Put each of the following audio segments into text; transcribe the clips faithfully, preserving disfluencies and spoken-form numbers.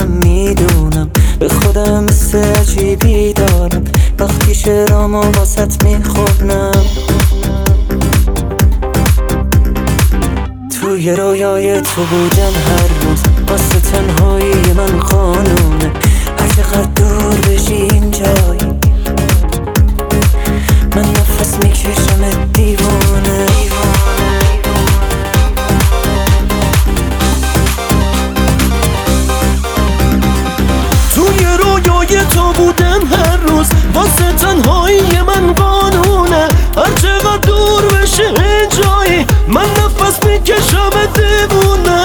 خودم میدونم، به خودم مثل عجیبی دارم وقتی شعرامو واسط میخونم. توی رویای تو بودم هر روز، واسه تنهایی من قانونه. هر چقدر دور بشی این جایی، من نفس میکشم دیوانه. توی رویای تو بودم هر روز، واسه تنهایی من قانونه. هر چقدر دور بشه این جایی، من نفس میکشم دیوونه.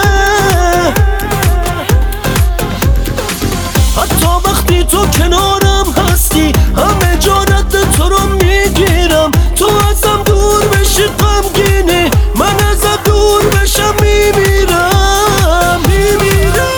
حتی وقتی تو کنارم هستی، همه جا رد تو رو میگیرم. تو ازم دور بشی غمگینی، من ازم دور بشم میمیرم میمیرم.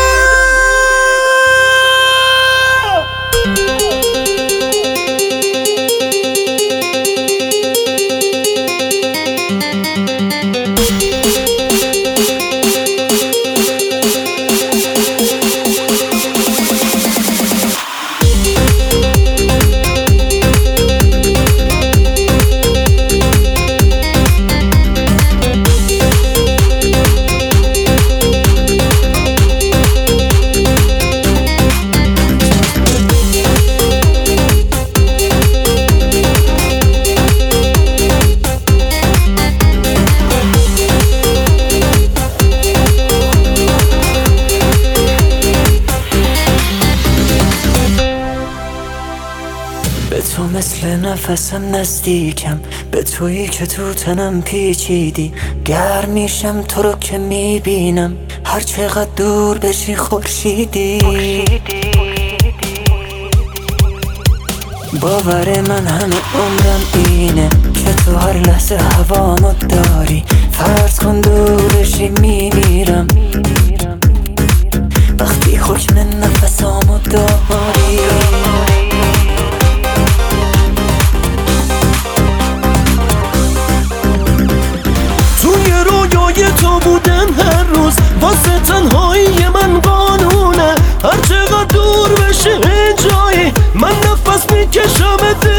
به تو مثل نفسم نزدیکم، به تویی که تو تنم پیچیدی. گرم میشم تو رو که میبینم، هر چقدر دور بشی خورشیدی. باور من همه عمرم اینه که تو هر لحظه هوامو داری. فرض کن دور بشی میمیرم وقتی حکم نفسامو داری. تو بودم هر روز، واسه تنهایی من قانونه. هر چقدر دور بشه این جایی، من نفس میکشم